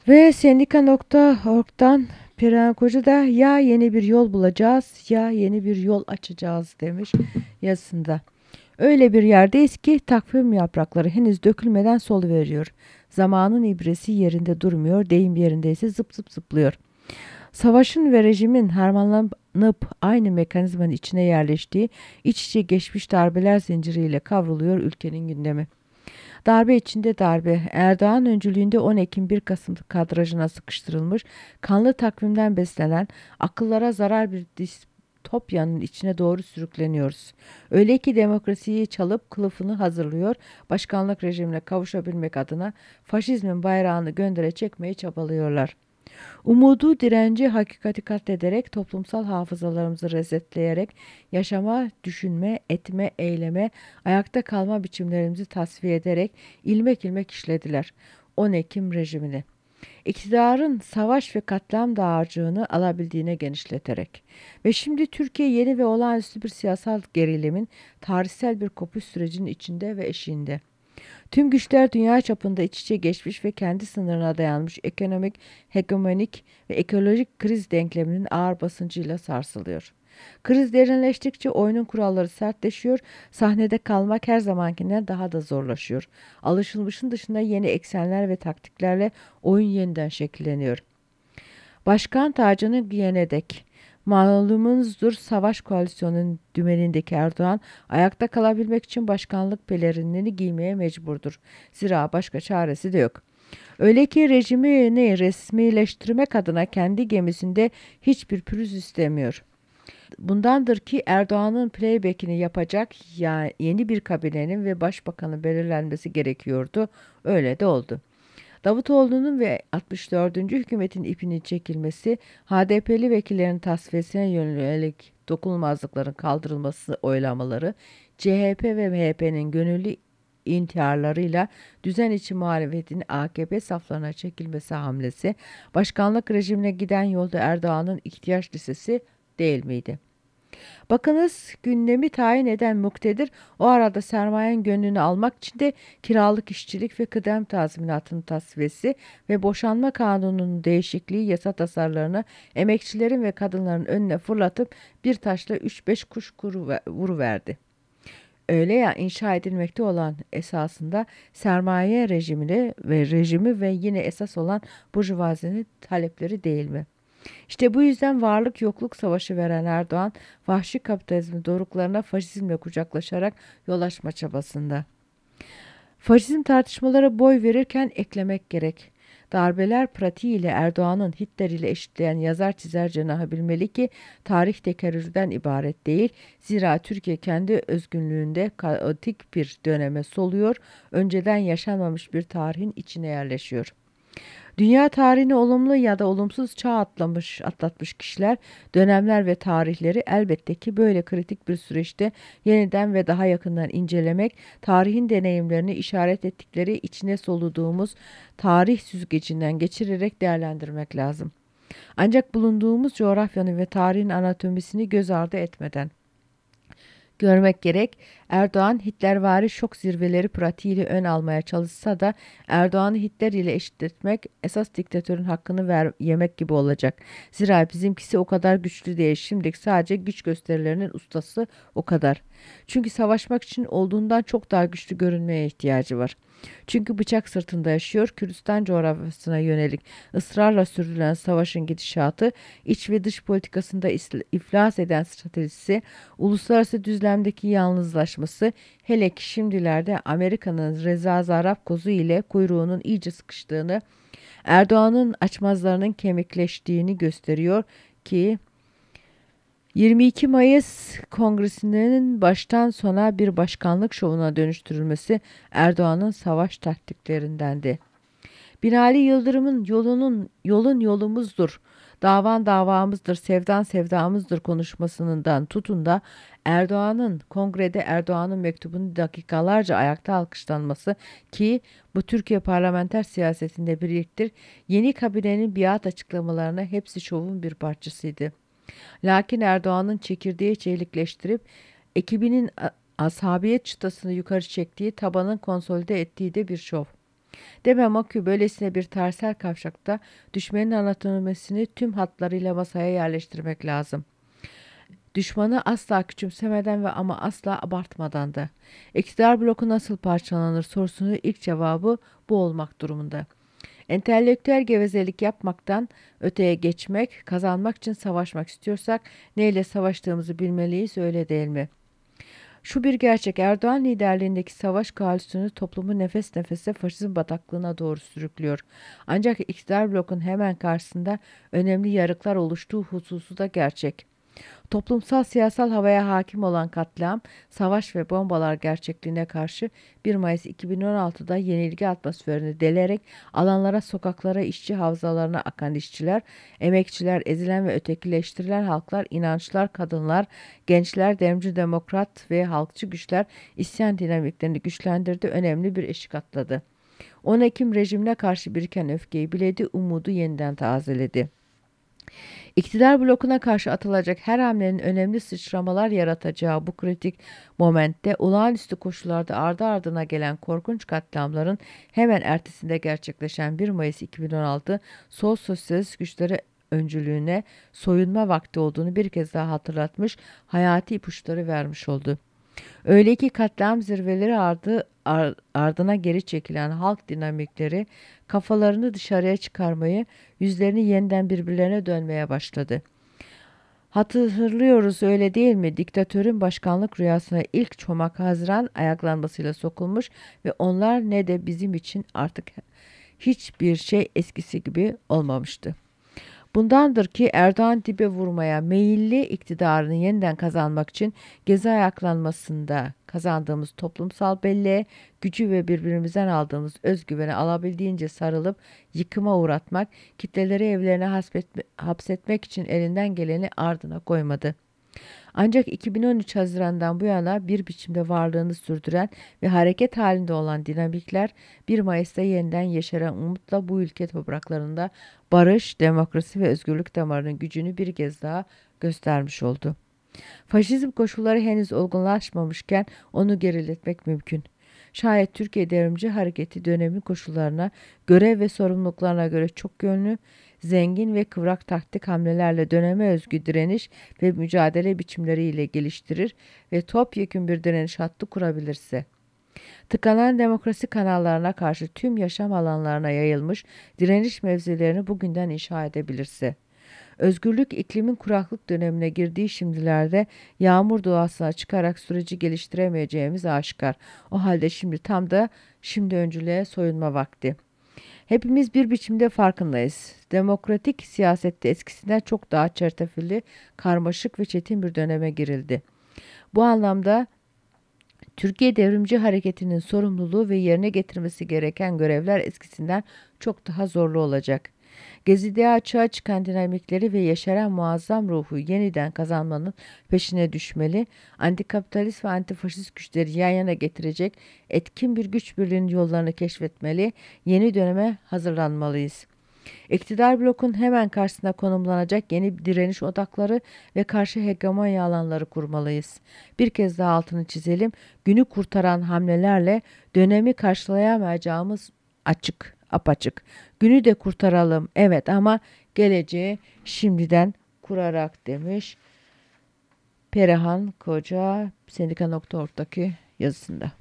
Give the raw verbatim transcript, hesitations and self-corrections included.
Ve sendika nokta org'dan Perihan Koca da ya yeni bir yol bulacağız ya yeni bir yol açacağız demiş yazısında. Öyle bir yerdeyiz ki takvim yaprakları henüz dökülmeden soluveriyor. Zamanın ibresi yerinde durmuyor, deyim yerindeyse zıp zıp zıplıyor. Savaşın ve rejimin harmanlanıp aynı mekanizmanın içine yerleştiği iç içe geçmiş darbeler zinciriyle kavruluyor ülkenin gündemi. Darbe içinde darbe. Erdoğan öncülüğünde on Ekim bir Kasım kadrajına sıkıştırılmış, kanlı takvimden beslenen, akıllara zarar bir distopyanın içine doğru sürükleniyoruz. Öyle ki demokrasiyi çalıp kılıfını hazırlıyor, başkanlık rejimine kavuşabilmek adına faşizmin bayrağını göndere çekmeye çabalıyorlar. Umudu, direnci, hakikati katlederek, toplumsal hafızalarımızı resetleyerek, yaşama, düşünme, etme, eyleme, ayakta kalma biçimlerimizi tasfiye ederek ilmek ilmek işlediler. on Ekim rejimini. İktidarın savaş ve katliam dağarcığını alabildiğine genişleterek. Ve şimdi Türkiye yeni ve olağanüstü bir siyasal gerilimin, tarihsel bir kopuş sürecinin içinde ve eşiğinde. Tüm güçler dünya çapında iç içe geçmiş ve kendi sınırına dayanmış ekonomik, hegemonik ve ekolojik kriz denkleminin ağır basıncıyla sarsılıyor. Kriz derinleştikçe oyunun kuralları sertleşiyor, sahnede kalmak her zamankinden daha da zorlaşıyor. Alışılmışın dışında yeni eksenler ve taktiklerle oyun yeniden şekilleniyor. Başkan tacını giyene dek. Malumunuzdur savaş koalisyonunun dümenindeki Erdoğan ayakta kalabilmek için başkanlık pelerinini giymeye mecburdur. Zira başka çaresi de yok. Öyle ki rejimini resmileştirmek adına kendi gemisinde hiçbir pürüz istemiyor. Bundandır ki Erdoğan'ın playback'ini yapacak yani yeni bir kabinenin ve başbakanın belirlenmesi gerekiyordu. Öyle de oldu. Davutoğlu'nun ve altmış dördüncü hükümetin ipinin çekilmesi, H D P'li vekillerin tasfiyesine yönelik dokunulmazlıkların kaldırılması oylamaları, C H P ve M H P'nin gönüllü intiharlarıyla düzen içi muhalefetin A K P saflarına çekilmesi hamlesi, başkanlık rejimine giden yolda Erdoğan'ın ihtiyaç listesi değil miydi? Bakınız gündemi tayin eden muktedir o arada sermayenin gönlünü almak için de kiralık işçilik ve kıdem tazminatının tasfiyesi ve boşanma kanununun değişikliği yasa tasarılarını emekçilerin ve kadınların önüne fırlatıp bir taşla üç beş kuş kuru vuruverdi. Öyle ya inşa edilmekte olan esasında sermaye rejimini ve rejimi ve yine esas olan burjuvazinin talepleri değil mi? İşte bu yüzden varlık yokluk savaşı veren Erdoğan, vahşi kapitalizmin doruklarına faşizmle kucaklaşarak yol açma çabasında. Faşizm tartışmalara boy verirken eklemek gerek. Darbeler pratiğiyle Erdoğan'ın Hitler ile eşitleyen yazar çizer cenahı bilmeli ki tarih tekerrürden ibaret değil. Zira Türkiye kendi özgünlüğünde kaotik bir döneme soluyor, önceden yaşanmamış bir tarihin içine yerleşiyor. Dünya tarihini olumlu ya da olumsuz çağ atlamış, atlatmış kişiler, dönemler ve tarihleri elbette ki böyle kritik bir süreçte yeniden ve daha yakından incelemek, tarihin deneyimlerini işaret ettikleri içine soluduğumuz tarih süzgecinden geçirerek değerlendirmek lazım. Ancak bulunduğumuz coğrafyanın ve tarihin anatomisini göz ardı etmeden görmek gerek. Erdoğan Hitlervari şok zirveleri pratiğiyle ön almaya çalışsa da Erdoğan'ı Hitler ile eşitletmek esas diktatörün hakkını ver, yemek gibi olacak. Zira bizimkisi o kadar güçlü değil. Şimdilik sadece güç gösterilerinin ustası o kadar. Çünkü savaşmak için olduğundan çok daha güçlü görünmeye ihtiyacı var. Çünkü bıçak sırtında yaşıyor, Kürdistan coğrafyasına yönelik ısrarla sürdürülen savaşın gidişatı, iç ve dış politikasında iflas eden stratejisi, uluslararası düzlemdeki yalnızlaşması, hele ki şimdilerde Amerika'nın Reza Zarrab kozu ile kuyruğunun iyice sıkıştığını, Erdoğan'ın açmazlarının kemikleştiğini gösteriyor ki yirmi iki Mayıs Kongresi'nin baştan sona bir başkanlık şovuna dönüştürülmesi Erdoğan'ın savaş taktiklerindendi. Binali Yıldırım'ın yolunun yolun yolumuzdur, davan davamızdır, sevdan sevdamızdır konuşmasından tutun da Erdoğan'ın kongrede Erdoğan'ın mektubunu dakikalarca ayakta alkışlanması ki bu Türkiye parlamenter siyasetinde bir ilktir. Yeni kabinenin biat açıklamalarına hepsi şovun bir parçasıydı. Lakin Erdoğan'ın çekirdeği çelikleştirip ekibinin ashabiyet çıtasını yukarı çektiği, tabanın konsolide ettiği de bir şov. Demem o ki böylesine bir tarihsel kavşakta düşmenin anatomisini tüm hatlarıyla masaya yerleştirmek lazım. Düşmanı asla küçümsemeden ve ama asla abartmadan da. İktidar bloku nasıl parçalanır sorusunun ilk cevabı bu olmak durumunda. Entelektüel gevezelik yapmaktan öteye geçmek, kazanmak için savaşmak istiyorsak neyle savaştığımızı bilmeliyiz, öyle değil mi? Şu bir gerçek, Erdoğan liderliğindeki savaş koalisyonu toplumu nefes nefese faşizm bataklığına doğru sürüklüyor. Ancak iktidar blokun hemen karşısında önemli yarıklar oluştuğu hususu da gerçek. Toplumsal siyasal havaya hakim olan katliam, savaş ve bombalar gerçekliğine karşı bir Mayıs iki bin on altıda yenilgi atmosferini delerek alanlara, sokaklara, işçi havzalarına akan işçiler, emekçiler, ezilen ve ötekileştirilen halklar, inançlar, kadınlar, gençler, devrimci demokrat ve halkçı güçler isyan dinamiklerini güçlendirdi, önemli bir eşik atladı. on Ekim rejimine karşı biriken öfkeyi biledi, umudu yeniden tazeledi. İktidar blokuna karşı atılacak her hamlenin önemli sıçramalar yaratacağı bu kritik momentte olağanüstü koşullarda ardı ardına gelen korkunç katliamların hemen ertesinde gerçekleşen bir Mayıs iki bin on altı sol sosyalist güçleri öncülüğüne soyunma vakti olduğunu bir kez daha hatırlatmış, hayati ipuçları vermiş oldu. Öyle ki katliam zirveleri ardı, ar- ardına geri çekilen halk dinamikleri kafalarını dışarıya çıkarmayı, yüzlerini yeniden birbirlerine dönmeye başladı. Hatırlıyoruz öyle değil mi? Diktatörün başkanlık rüyasına ilk çomak Haziran ayaklanmasıyla sokulmuş ve onlar ne de bizim için artık hiçbir şey eskisi gibi olmamıştı. Bundandır ki Erdoğan dibe vurmaya meyilli, iktidarını yeniden kazanmak için Gezi ayaklanmasında kazandığımız toplumsal belleğe, gücü ve birbirimizden aldığımız özgüvene alabildiğince sarılıp yıkıma uğratmak, kitleleri evlerine hasbetme- hapsetmek için elinden geleni ardına koymadı. Ancak iki bin on üç Haziran'dan bu yana bir biçimde varlığını sürdüren ve hareket halinde olan dinamikler bir Mayıs'ta yeniden yeşeren umutla bu ülke topraklarında barış, demokrasi ve özgürlük damarının gücünü bir kez daha göstermiş oldu. Faşizm koşulları henüz olgunlaşmamışken onu geriletmek mümkün. Şayet Türkiye Devrimci Hareketi dönemin koşullarına, görev ve sorumluluklarına göre çok yönlü, zengin ve kıvrak taktik hamlelerle döneme özgü direniş ve mücadele biçimleriyle geliştirir ve topyekün bir direniş hattı kurabilirse, tıkanan demokrasi kanallarına karşı tüm yaşam alanlarına yayılmış direniş mevzilerini bugünden inşa edebilirse, özgürlük iklimin kuraklık dönemine girdiği şimdilerde yağmur doğasına çıkarak süreci geliştiremeyeceğimiz aşikar. O halde şimdi tam da şimdi öncülüğe soyunma vakti. Hepimiz bir biçimde farkındayız. Demokratik siyasette eskisinden çok daha çertefilli, karmaşık ve çetin bir döneme girildi. Bu anlamda Türkiye Devrimci Hareketi'nin sorumluluğu ve yerine getirmesi gereken görevler eskisinden çok daha zorlu olacak. Gezi'de açığa çıkan dinamikleri ve yeşeren muazzam ruhu yeniden kazanmanın peşine düşmeli, antikapitalist ve antifaşist güçleri yan yana getirecek etkin bir güç birliğinin yollarını keşfetmeli, yeni döneme hazırlanmalıyız. İktidar blokun hemen karşısına konumlanacak yeni direniş odakları ve karşı hegemonya alanları kurmalıyız. Bir kez daha altını çizelim, günü kurtaran hamlelerle dönemi karşılayamayacağımız açık, apaçık. Günü de kurtaralım, evet, ama geleceği şimdiden kurarak demiş Perihan Koca Sendika nokta org'daki yazısında.